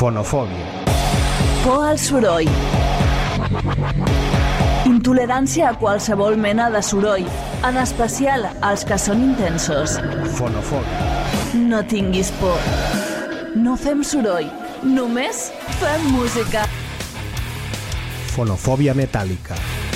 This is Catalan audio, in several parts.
Fonofòbia. Por al soroll. Intolerància a qualsevol mena de soroll, en especial als que són intensos. Fonofòbia. No tinguis por. No fem soroll, només fem música. Fonofòbia metàl·lica.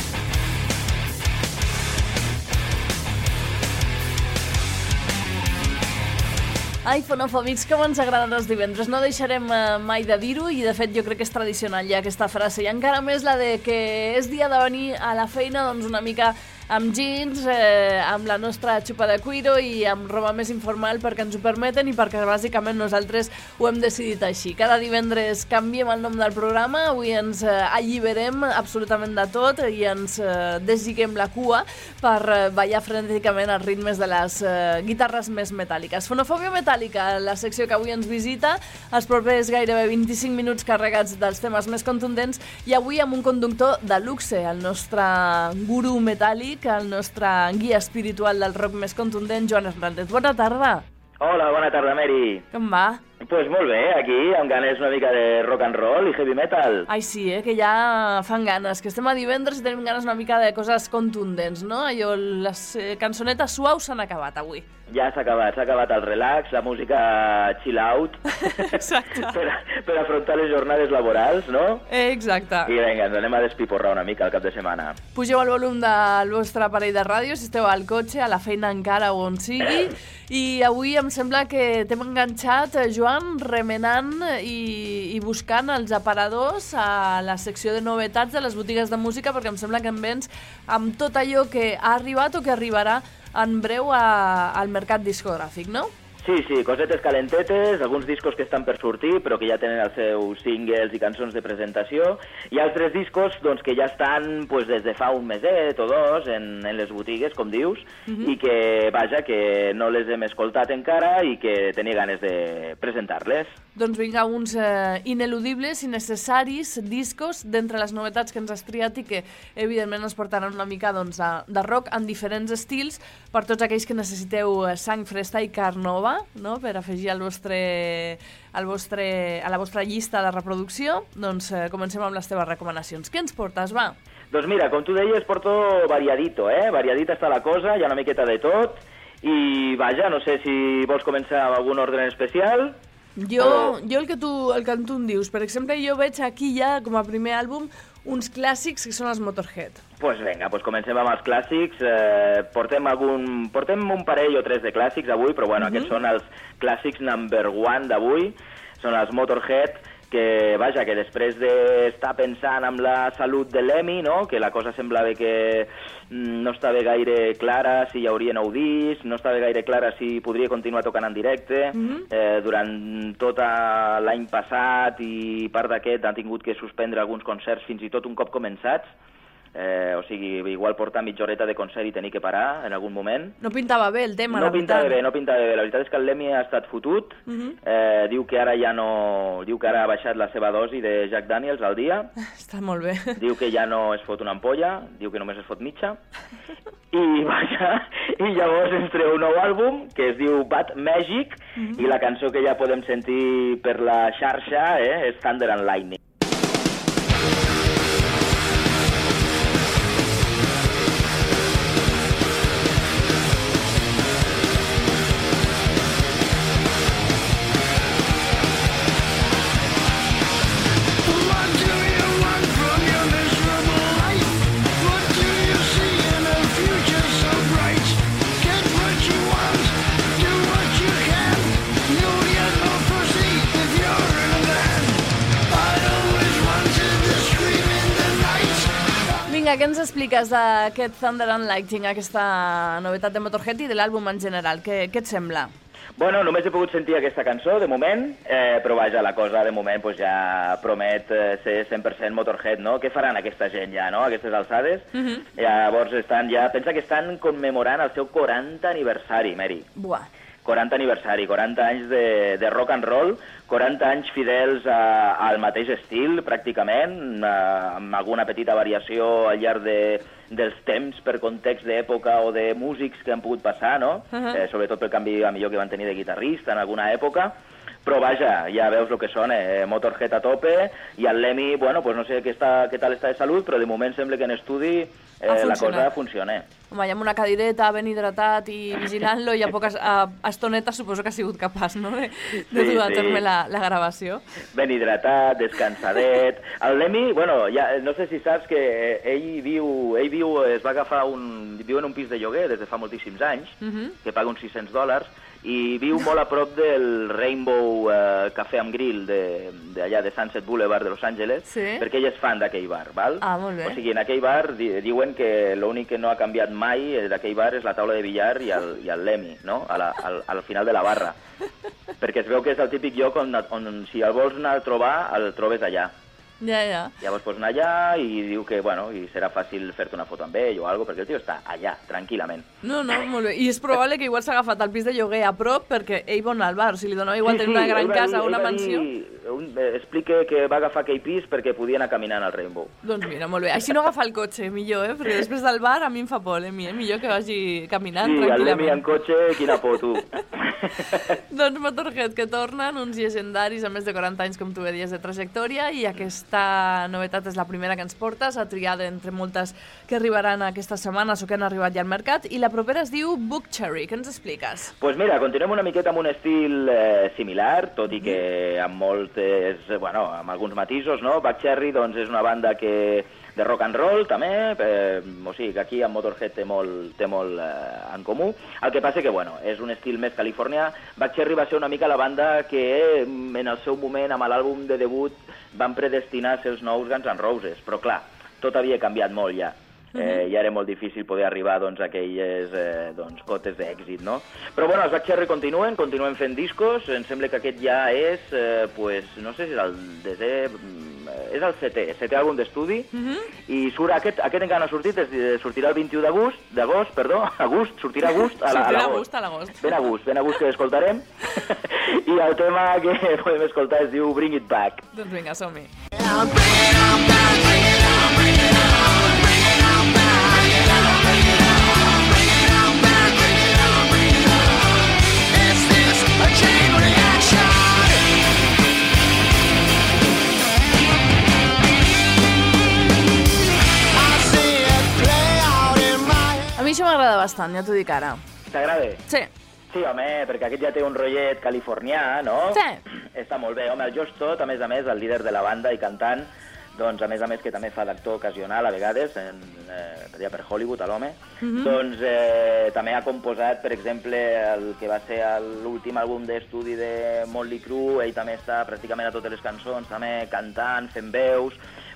Ai, fonofòbics, com ens agraden els divendres. No deixarem mai de dir-ho i, de fet, jo crec que és tradicional ja aquesta frase. I encara més la de que és dia de venir a la feina doncs una mica amb jeans, amb la nostra xupa de cuiro i amb roba més informal perquè ens ho permeten i perquè bàsicament nosaltres ho hem decidit així. Cada divendres canviem el nom del programa, avui ens alliberem absolutament de tot i ens desliguem la cua per ballar frenèticament als ritmes de les guitarres més metàl·liques. Fonofòbia metàl·lica, la secció que avui ens visita, els propers gairebé 25 minuts carregats dels temes més contundents i avui amb un conductor de luxe, el nostre gurú metàl·lic, el nostre guia espiritual del rock més contundent, Joan Hernández. Bona tarda. Hola, bona tarda, Mary. Com va? Pues molt bé, aquí, amb ganes una mica de rock and roll i heavy metal. Ai, sí, que ja fan ganes, que estem a divendres i tenim ganes una mica de coses contundents, no? Allò, les cançonetes suaus s'han acabat avui. Ja s'ha acabat el relax, la música chill out. Exacte. per afrontar les jornades laborals, no? Exacte. I vinga, ens anem a despiporrar una mica el cap de setmana. Pugeu el volum del vostre aparell de ràdio si esteu al cotxe, a la feina encara o on sigui. I avui em sembla que t'hem enganxat, Joan, remenant i buscant els aparadors a la secció de novetats de les botigues de música, perquè em sembla que em vens amb tot allò que ha arribat o que arribarà en breu al mercat discogràfic, no? Sí, cosetes calentetes, alguns discos que estan per sortir, però que ja tenen els seus singles i cançons de presentació, i altres discos doncs, que ja estan pues, des de fa un meset o dos en les botigues, com dius, i que, vaja, que no les hem escoltat encara i que tenia ganes de presentar-les. Doncs vinga, uns ineludibles i necessaris discos d'entre les novetats que ens has triat i que, evidentment, ens portaran una mica doncs, de rock en diferents estils per tots aquells que necessiteu sang fresca i carn nova, no? Per afegir a la vostra llista de reproducció. Doncs comencem amb les teves recomanacions. Què ens portes, va? Doncs mira, com tu deies, porto variadito, variadita està la cosa, hi ha una miqueta de tot, i vaja, no sé si vols començar amb algun ordre especial. Jo el que tu em dius. Per exemple, jo veig aquí ja, com a primer àlbum, uns clàssics que són els Motorhead. Pues vinga, comencem amb els clàssics. Portem un parell o tres de clàssics avui, però bueno, aquests són els clàssics number one d'avui. Són els Motorhead, que vaja, que després d'estar pensant en la salut de l'Emi, no? Que la cosa semblava que no estava gaire clara si hi hauria nou disc, no estava gaire clara si podria continuar tocant en directe. Durant tot l'any passat i part d'aquest han tingut que suspendre alguns concerts fins i tot un cop començats. O sigui, igual portar mitja horeta de concert i tenir que parar en algun moment. No pintava bé el tema, la veritat. No pintava bé. La veritat és que el Lemmy ha estat fotut. Diu que ara diu que ara ha baixat la seva dosi de Jack Daniels al dia. Està molt bé. Diu que ja no es fot una ampolla, diu que només es fot mitja. I llavors ens treu un nou àlbum que es diu Bad Magic i la cançó que ja podem sentir per la xarxa és Thunder and Lightning. Què ens expliques d'aquest Thunder and Lightning, aquesta novetat de Motorhead i de l'àlbum en general? Què et sembla? Bueno, només he pogut sentir aquesta cançó, de moment, però vaja, la cosa de moment pues, ja promet ser 100% Motorhead, no? Què faran aquesta gent ja, no?, a aquestes alçades? Llavors pensa que estan commemorant el seu 40 aniversari, Mary. Buah. 40 aniversari, 40 anys de rock and roll, 40 anys fidels al mateix estil, pràcticament, amb alguna petita variació al llarg dels temps per context d'època o de músics que han pogut passar, no? Sobretot pel canvi, a millor, que van tenir de guitarrista en alguna època, Però vaja, ja veus el que són, Motorhead a tope, i el Lemmy, bueno, pues no sé què tal està de salut, però de moment sembla que en estudi la cosa funciona. Home, i amb una cadireta ben hidratat i vigilant-lo, i a poques estonetes suposo que ha sigut capaç, no?, de dur a terme la gravació. Ben hidratat, descansadet. El Lemmy, bueno, ja, no sé si saps que ell viu, es va agafar viu en un pis de lloguer des de fa moltíssims anys, que paga uns $600, i viu molt a prop del Rainbow Café and Grill d'allà de Sunset Boulevard de Los Angeles, perquè ell és fan d'aquell bar, val? Ah, molt bé. O sigui, en aquell bar diuen que l'únic que no ha canviat mai d'aquell bar és la taula de billar i el Lemmy, no?, al final de la barra. Perquè es veu que és el típic lloc on si el vols anar a trobar, el trobes allà. Ja. Llavors pots anar allà i diu que, bueno, i serà fàcil fer-te una foto amb ell o alguna cosa, perquè el tio està allà, tranquil·lament. No, molt bé. I és probable que igual s'ha agafat el pis de lloguer a prop perquè ell vol anar al bar. O sigui, li donava igual tenir una gran casa o una mansió. Explica que va agafar aquell pis perquè podia anar caminant al Rainbow. Doncs mira, molt bé. Així no agafa el cotxe, millor, perquè després del bar a mi em fa por, millor que vagi caminant tranquil·lament. Sí, el Lemmy en cotxe, quina por, tu. Doncs Motorhead, que tornen, uns llegendaris amb més de 40 anys, com tu bé dies, de trajectòria, i aquesta novetat és la primera que ens portes, a triar entre moltes que arribaran aquestes setmanes o que han arribat ja al mercat, i la propera es diu Book Cherry. Què ens expliques? Doncs mira, continuem una miqueta amb un estil similar, tot i que amb amb alguns matisos, no? Buck Cherry, doncs, és una banda de rock and roll, també, o sigui que aquí amb Motorhead té molt en comú. El que passa que, és un estil més californià. Buck Cherry va ser una mica la banda que en el seu moment, amb l'àlbum de debut, van predestinar a ser els nous Guns N' Roses, però clar, tot havia canviat molt ja. Ja era molt difícil poder arribar a aquelles cotes d'èxit, no? Però els Buck Cherry continuen fent discos, em sembla que aquest ja és, no sé si és el desè, és el setè àlbum d'estudi, i surt aquest encara no ha sortit, sortirà el 21 d'agost, sortirà a l'agost. Ben a gust que l'escoltarem, i el tema que podem escoltar es diu Bring It Back. Doncs vinga, som-hi. A mi això m'agrada bastant, ja t'ho dic ara. T'agrada? Sí. Sí, home, perquè aquest ja té un rotllet californià, no? Sí. Està molt bé. Home, el Josh Todd, a més, el líder de la banda i cantant, doncs, a més, que també fa d'actor ocasional a vegades, per Hollywood, a l'home, doncs també ha composat, per exemple, el que va ser l'últim àlbum d'estudi de Motley Crue, ell també està pràcticament a totes les cançons, també cantant, fent veus.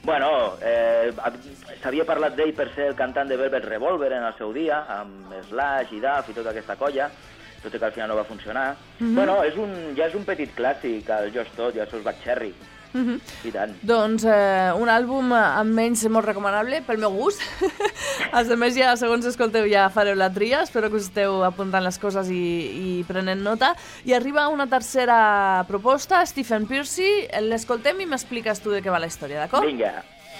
S'havia parlat d'ell per ser el cantant de Velvet Revolver en el seu dia, amb Slash i Duff i tota aquesta colla, tot i que al final no va funcionar. Ja és un petit clàssic, el Josh Todd i els seus Buck Cherry. I tant. Doncs un àlbum amb menys molt recomanable pel meu gust. Els altres ja, segons escolteu, ja fareu la tria. Espero que us esteu apuntant les coses i prenent nota. I arriba una tercera proposta, Stephen Pearcy. L'escoltem i m'expliques tu de què va la història, d'acord? Vinga.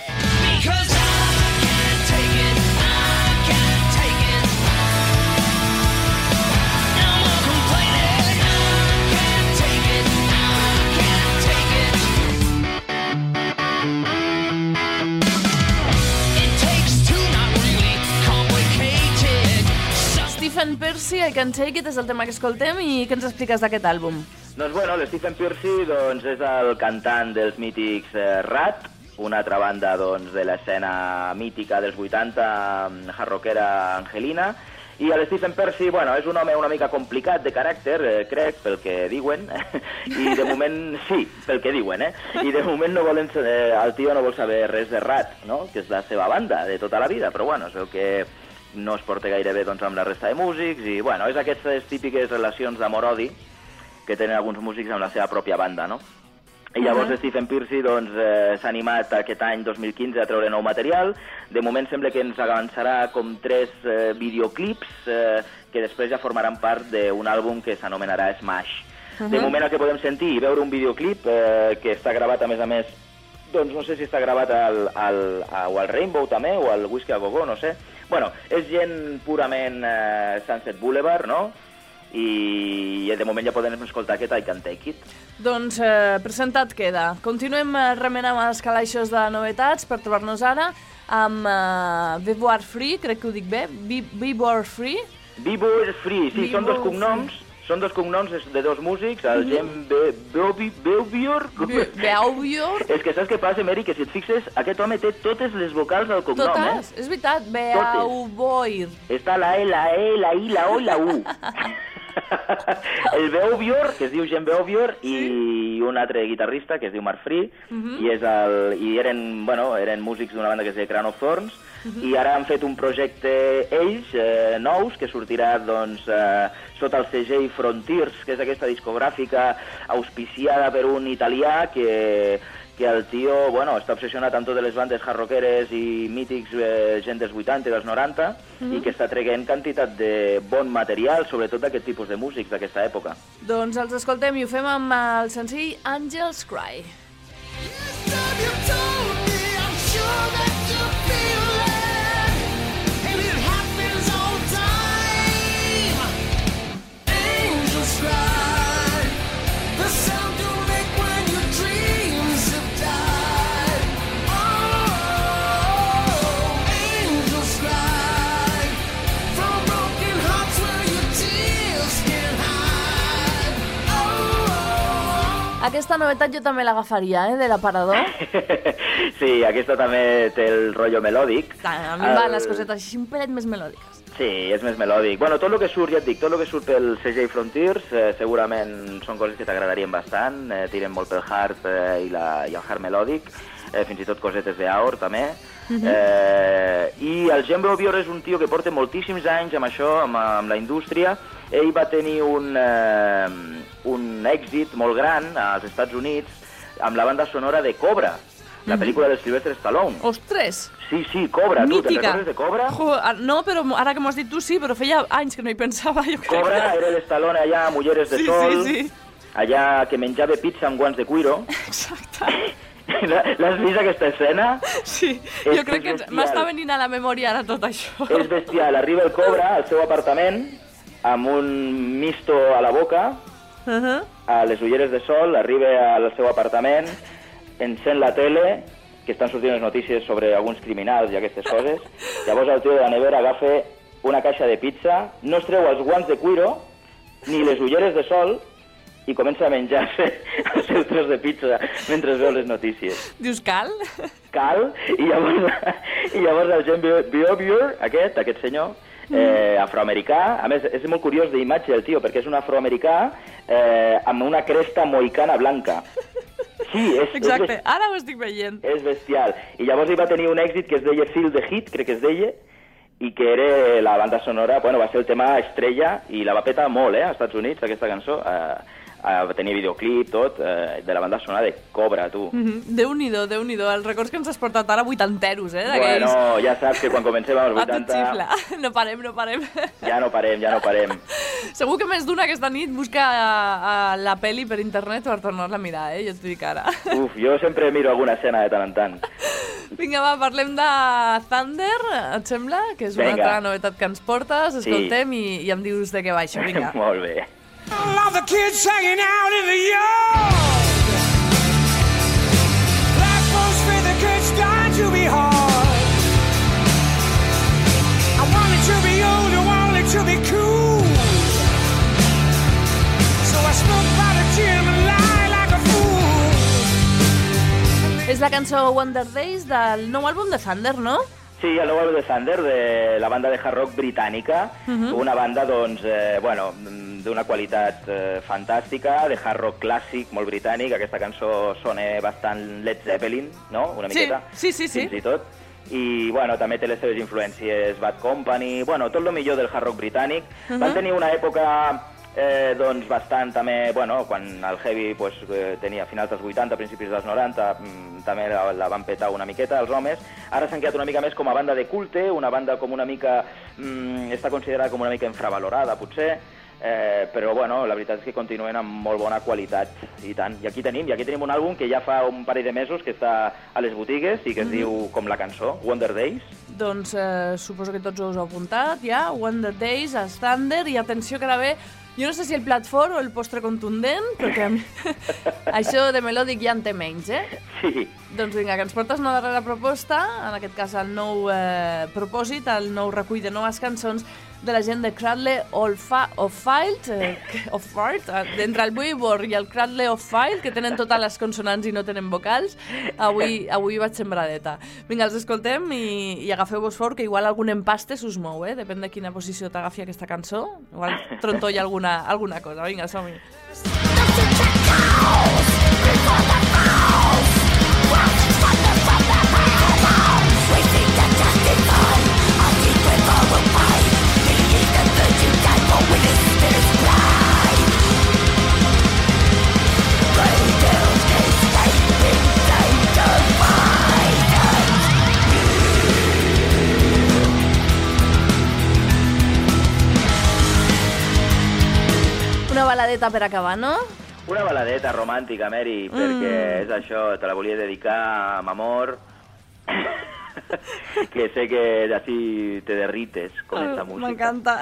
Stephen Pearcy, I Can Take It, és el tema que escoltem, i què ens expliques d'aquest àlbum? Doncs l'Stephen Pearcy és el cantant dels mítics Rat, una altra banda de l'escena mítica dels 80, hard rockera Angelina, i l'Stephen Pearcy, és un home una mica complicat de caràcter, crec, pel que diuen, i de moment, sí, pel que diuen, i de moment el tio no vol saber res de Rat, no?, que és la seva banda de tota la vida, però es veu que no es porta gaire bé amb la resta de músics, i és aquestes típiques relacions d'amor-odi que tenen alguns músics amb la seva pròpia banda, no? I llavors Stephen Pearcy s'ha animat aquest any 2015 a treure nou material. De moment sembla que ens avançarà com 3 videoclips que després ja formaran part d'un àlbum que s'anomenarà Smash. De moment el que podem sentir i veure un videoclip que està gravat, a més, doncs no sé si està gravat al Rainbow també, o al Whiskey a Go-Go, no sé. És gent purament Sunset Boulevard, no? i de moment ja podem escoltar aquest I Can Take It. Doncs presentat queda. Continuem remenant els calaixos de novetats per trobar-nos ara amb Beboar Free, crec que ho dic bé, Beboar Free. Beboar Free, sí, són dos cognoms. Són dos cognoms de dos músics, el Gem Beaubior. Beaubior. És que saps què passa, Mary? Que si et fixes, aquest home té totes les vocals del cognom, Totes? És veritat, Beauboir. Està la E, la E, la I, la O i la U. El Beaubior, que es diu Gem Beaubior, i un altre guitarrista, que es diu Mark Free, i eren músics d'una banda que es deia Crown of Thorns, i ara han fet un projecte ells, nous, que sortirà doncs, sota el segell Frontiers, que és aquesta discogràfica auspiciada per un italià que el tio està obsessionat amb totes les bandes hard rockeres i mítics gent dels 80 i dels 90 i que està traient quantitat de bon material, sobretot d'aquest tipus de músics d'aquesta època. Doncs els escoltem i ho fem amb el senzill Angels Cry. Aquesta novetat jo també l'agafaria, de l'aparador. Sí, aquesta també té el rotllo melòdic. A mi van les cosetes així un pelet més melòdiques. Sí, és més melòdic. Bueno, tot el que surt, ja et dic, tot el que surt pel segell Frontiers segurament són coses que t'agradarien bastant, tiren molt pel hard i el hard melòdic, fins i tot cosetes d'Aor també. I el Gem Beaubior és un tio que porta moltíssims anys amb això, amb la indústria. Ell va tenir un èxit molt gran als Estats Units amb la banda sonora de Cobra, la pel·lícula de Sylvester Stallone. Ostres! Sí, Cobra. Mítica. Tu te'n recordes de Cobra? No, però ara que m'ho has dit tu sí, però feia anys que no hi pensava, jo crec. Cobra era l'Stallone allà a Mulleres de Sol, allà que menjava pizza amb guants de cuiro. Exacte. L'has vist aquesta escena? Sí, jo crec que m'està venint a la memòria ara tot això. És bestial, arriba el Cobra al seu apartament amb un misto a la boca, a les ulleres de sol, arriba al seu apartament, encén la tele, que estan sortint les notícies sobre alguns criminals i aquestes coses, llavors el tio de la nevera agafa una caixa de pizza, no es treu els guants de cuiro ni les ulleres de sol i comença a menjar-se el seu tros de pizza mentre veu les notícies. Dius, cal? Cal, i llavors el Gem Beaubior, aquest senyor, afroamericà, a més és molt curiós d'imatge el tio, perquè és un afroamericà amb una cresta mohicana blanca. Sí, exacte, ara ho estic veient. És bestial. I llavors hi va tenir un èxit que es deia Feel the Heat, crec que es deia, i que era la banda sonora, va ser el tema estrella, i la va petar molt, als Estats Units, aquesta cançó. Va tenir videoclip, tot, de la banda sonora de Cobra, tu. Déu-n'hi-do, Déu-n'hi-do. Els records que ens has portat ara, 80eros, Bueno, ja saps que quan comencem als 80... A tot xifla. No parem. Ja no parem. Segur que més d'una aquesta nit busca la peli per internet per tornar-la a mirar, jo t'ho dic ara. Uf, jo sempre miro alguna escena de tant en tant. Vinga, va, parlem de Thunder, et sembla? Que és una altra novetat que ens portes, escoltem i em dius de què va això, vinga. Molt bé. All the kids hanging out in the yard. Black folks fear the kids dying to be hard. I wanted to be old, I wanted to be cool. So I smoke by the gym and lie like a fool. És la cançó Wonder Days del nou àlbum de Thunder, no? Sí, el nou àlbum de Thunder, de la banda de hard rock britànica, una banda, doncs, d'una qualitat fantàstica, de hard rock clàssic, molt britànic. Aquesta cançó sona bastant Led Zeppelin, no? Una miqueta. Sí. Fins i tot. I, també té les seves influències Bad Company, tot el millor del hard rock britànic. Van tenir una època doncs bastant també, quan el heavy tenia finals dels 80, principis dels 90, també la van petar una miqueta els homes. Ara s'han quedat una mica més com a banda de culte, una banda com una mica, està considerada com una mica infravalorada potser, però la veritat és que continuen amb molt bona qualitat, i tant. I aquí tenim un àlbum que ja fa un parell de mesos que està a les botigues i que es diu com la cançó, Wonder Days. Doncs suposo que tots us heu apuntat ja, Wonder Days, Thunder, i atenció que ara ve Jo no sé si el plat fort o el postre contundent, però que a mi... això de melòdic ja en té menys, Sí. Doncs vinga, que ens portes una darrera proposta, en aquest cas el nou propòsit, el nou recull de noves cançons de la gent de Cradle of Filed, d'entre el Weibor i el Cradle of Filed, que tenen totes les consonants i no tenen vocals, avui vaig sembradeta. Vinga, els escoltem i agafeu-vos fort, que igual algun empaste s'us mou, depèn de quina posició t'agafi aquesta cançó, igual trontolla alguna cosa. Vinga, som-hi. Una baladeta per acabar, no? Una baladeta romàntica, Mary, perquè és això, te la volia dedicar a Amor, que sé que así te derrites con esta música. M'encanta.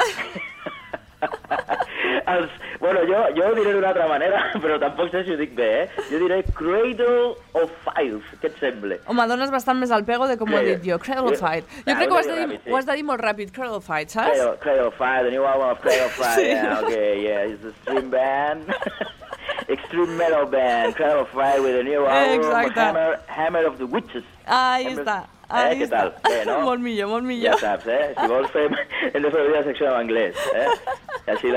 Bueno, jo ho diré d'una altra manera, però tampoc sé si ho dic bé, Jo diré Cradle of Filed, què et sembla? Home, dones bastant més al pego de com ho he dit jo, Cradle of Filed. Jo crec que ho has de dir molt ràpid, Cradle of Filed, saps? Cradle of Filed, the new album of Cradle of Filed, Sí. yeah, okay, yeah, it's a stream band, extreme metal band, Cradle of Filed with a new album, Hammer of the Witches. Ahí està. Què tal? Bé, no? Molt millor, molt millor. Ja saps, Si vols hem de fer la secció en anglès, Així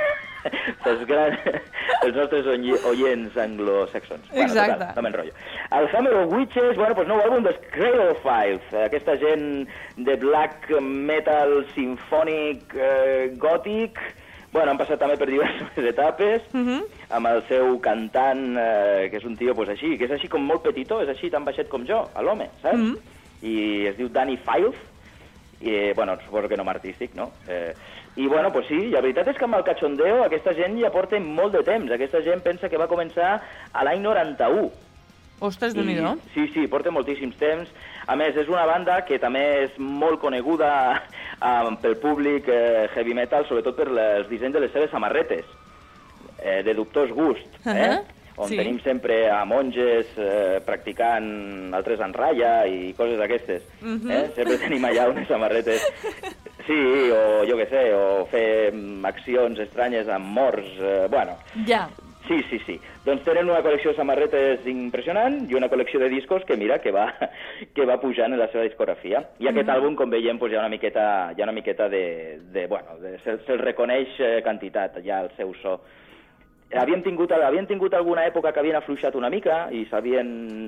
els nostres oients anglosaxons. Exacte. Bueno, no m'enrotllo. El Hammer of Witches, pues nou àlbum dels Cradle of Filed, aquesta gent de black metal sinfònic gòtic. Bueno, han passat també per diverses etapes, amb el seu cantant, que és un tio així, que és així com molt petitó, és així tan baixet com jo, l'home, saps? I es diu Danny Files, i, bueno, suposo que nom artístic, no? I, bueno, pues sí, la veritat és que amb el cachondeo aquesta gent ja porta molt de temps. Aquesta gent pensa que va començar a l'any 91. Ostres, Déu-n'hi-do. Sí, porta moltíssims temps. A més, és una banda que també és molt coneguda pel públic heavy metal, sobretot per els dissenys de les seves samarretes, de dubtós gust, on tenim sempre a monges practicant, altres en ratlla i coses d'aquestes. Sempre tenim allà unes samarretes, sí, o jo què sé, o fer accions estranyes amb morts, bueno. Ja. Sí. Doncs tenen una col·lecció de samarretes impressionant i una col·lecció de discos que mira que va pujant en la seva discografia. I aquest àlbum, com veiem, hi ha una miqueta de bueno, se'l reconeix quantitat, ja el seu so. Havien tingut alguna època que havien afluixat una mica i s'havien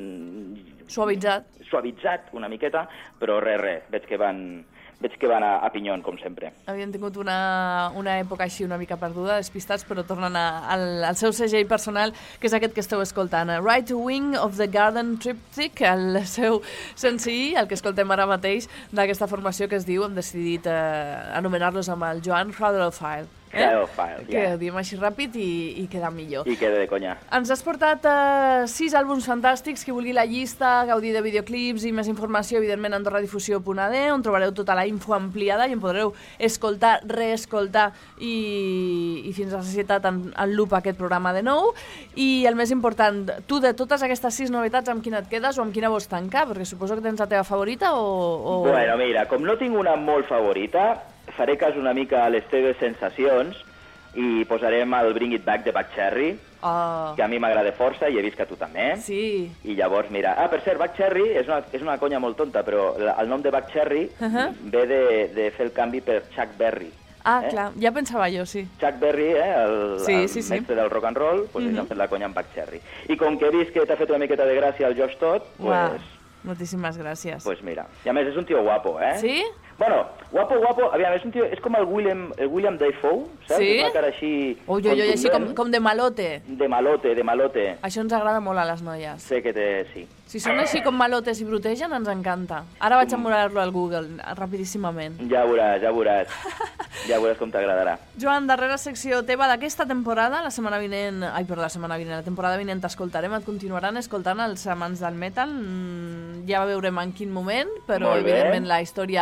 suavitzat una miqueta, però res, veig que van a pinyon, com sempre. Havien tingut una època així una mica perduda, despistats, però tornen al seu segell personal, que és aquest que esteu escoltant. Right Wing of the Garden Triptych, el seu senzill, el que escoltem ara mateix, d'aquesta formació que es diu, hem decidit anomenar-los amb el Joan Cradle of Filed. Que ho diem així ràpid i queda millor. I queda de conya. Ens has portat 6 àlbums fantàstics. Qui vulgui la llista, gaudir de videoclips i més informació, evidentment, a AndorraDifusió.ad, on trobareu tota la info ampliada i en podreu escoltar, reescoltar i fins a la societat en loop aquest programa de nou. I el més important, tu de totes aquestes 6 novetats, amb quina et quedes o amb quina vols tancar? Perquè suposo que tens la teva favorita o... Bueno, mira, com no tinc una molt favorita, faré cas una mica a les teves sensacions i posarem el Bring It Back de Buckcherry, que a mi m'agrada força i he vist que tu també. Sí. I llavors, mira... per cert, Buckcherry és una conya molt tonta, però el nom de Buckcherry ve de fer el canvi per Chuck Berry. Clar, ja pensava jo, sí. Chuck Berry, el mestre del rock and roll, pues ells han fet la conya amb Buckcherry. I com que he vist que t'ha fet una miqueta de gràcia el Josh Todd, pues... Moltíssimes gràcies. Pues mira, i a més és un tio guapo, Sí? Bueno, guapo, aviam, és un tio, és com el William Dafoe, saps? Sí? És una cara així... Ui, així com de malote. De malote. Això ens agrada molt a les noies. Sé que sí. Si són així com malotes i brutegen, ens encanta. Ara vaig a emular-lo al Google, rapidíssimament. Ja veuràs. Ja veuràs com t'agradarà. Joan, darrera secció teva d'aquesta temporada, la temporada vinent t'escoltarem, et continuaran escoltant els amants del metal. Ja veurem en quin moment, però evidentment la història no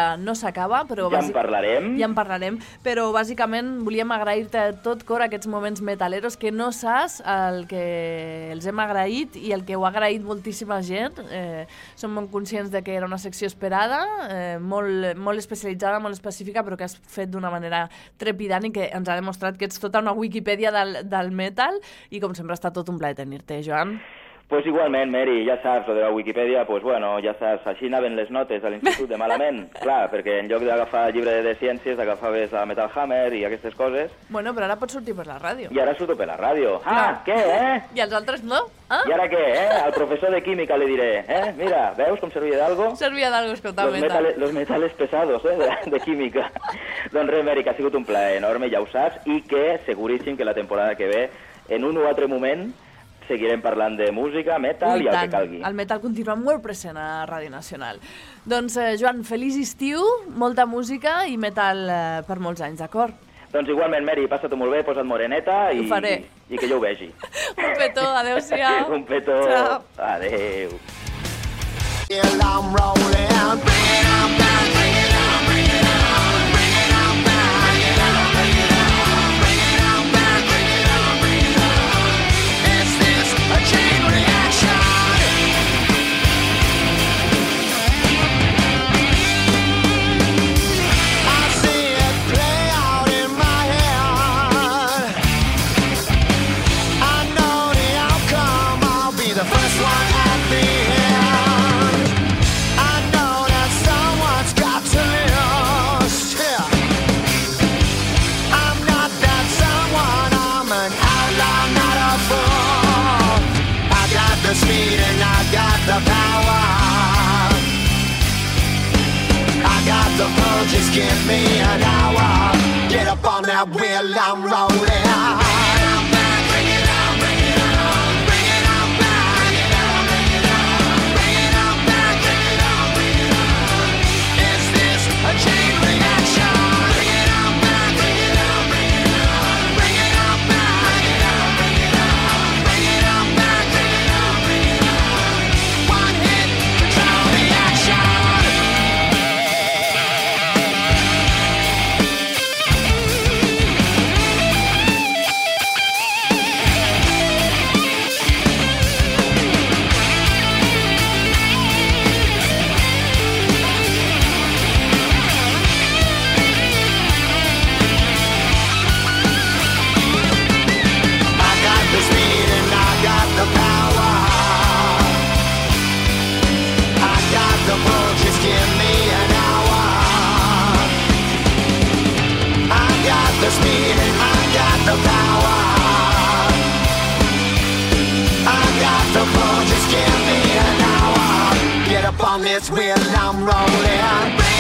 s'acaba, però... Ja en parlarem. Ja en parlarem, però bàsicament volíem agrair-te tot cor aquests moments metaleros que no saps el que els hem agraït i el que ho ha agraït moltíssima gent. Som molt conscients de que era una secció esperada, molt especialitzada, molt específica, però que has fet d'una manera trepidant i que ens ha demostrat que ets tota una Wikipedia del metal i com sempre ha estat tot un plaer tenir-te, Joan. Pues igualment, Mary, ja saps, lo de la Wikipedia, pues bueno, ja saps, així anaven les notes a l'institut de malament, clar, perquè en lloc d'agafar llibre de ciències agafaves a Metal Hammer i aquestes coses. Bueno, però ara pots sortir per la ràdio. I ara surto per la ràdio. Què, I els altres no? I ara què, Al professor de química le diré, mira, veus com servia d'algo? Servia d'algo, escolta, metal. Los metales pesados, de química. Doncs res, Mary, que ha sigut un plaer enorme, ja ho saps, i que seguríssim que la temporada que ve, en un o altre moment, seguirem parlant de música, metal i el que calgui. El metal continua molt present a Ràdio Nacional. Doncs, Joan, feliç estiu, molta música i metal per molts anys, d'acord? Doncs igualment, Mary, passa-t'ho molt bé, posa't moreneta i que jo ho vegi. Un petó, adeu-siau. Un petó. Ciao. Adeu. Just give me an hour. Get up on that wheel, I'm rolling. On this wheel I'm rolling.